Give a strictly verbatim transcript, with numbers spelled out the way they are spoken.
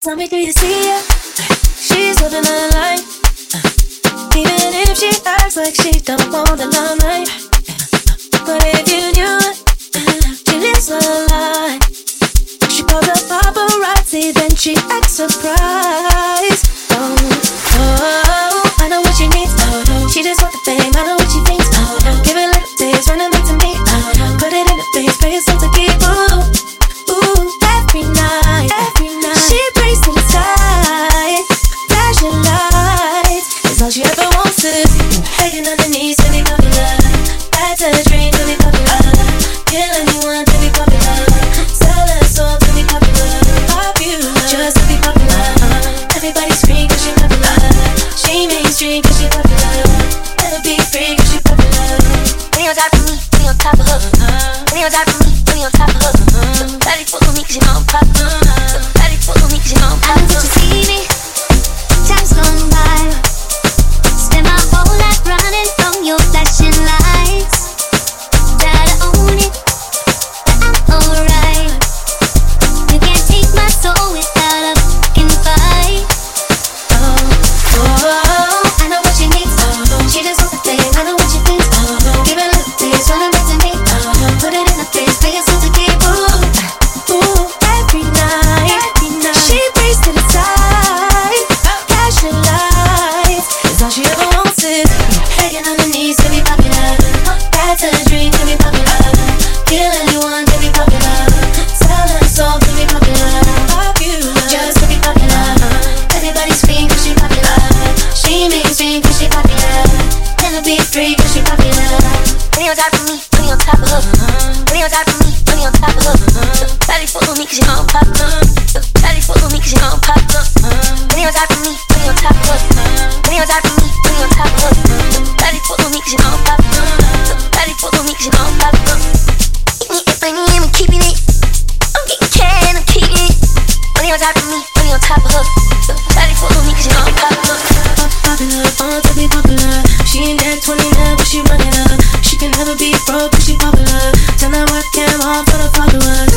Tell me, do you see her? She's living her life. Even if she acts like she don't want the limelight. But if you knew it, she lives a lie. She calls her paparazzi, then she acts surprised. Oh, oh, I know what she needs. Oh, she just want the fame, I know what she thinks. Oh, give it little days, running back to me. Oh, put it in the face, pay yourself to keep. Ooh, ooh, every night, every night. She prays to the sky, flashing lights. It's all she ever wants to see. Begging on her knees to be popular. That's a dream to be popular. Kill anyone to be popular. Sell her soul to be popular. Popular, just to be popular. Everybody scream cause she popular. She mainstream cause she popular. Never be free cause she popular. When you on top of me, when you on top of her. When you on top of me, when you on top of her. Somebody fuck with me cause you know I'm popular. Somebody fuck with me cause you know I'm popular. I know that you see me, time's gone by. Spend my whole life running from your flashing lights. Gotta own it, that I'm alright. You can't take my soul without a fucking fight. Oh, oh, I know what she needs. Oh, she just wants the fame, I know what she thinks. Oh, give it a little taste, running back to me. Oh, put it in the face, pay yourself to keep. Ooh, ooh, every night, every night. She prays to the side, flashing lights. It's all she ever wants is begging on her knees to be popular. That's a dream to be popular. Kill anyone to be popular. Sell her soul to be popular. Popular, just to be popular. Everybody scream cause she popular. She mainstream cause she popular. Never be free cause she popular. When you on top of me, when you on top of her. When you on top of me, when you on top of her. Somebody fuck with me cause you know I'm popular. Somebody fuck with me cause you know I'm popular. When you on top of me, when you on top of her. When you on top of me, when you on top of her. Somebody fuck with me cause you know I'm popular. Somebody fuck with me cause you know I'm popular. Keep me up and I'm keeping it. I'm getting can, I'm keeping it. When you on top of me, when you on top of her. Somebody fuck with me cause you know I'm popular. Popular, born to be popular. She ain't that twenty-nine but she running up. She can never be broke cause she popular. Turn that webcam off for the followers.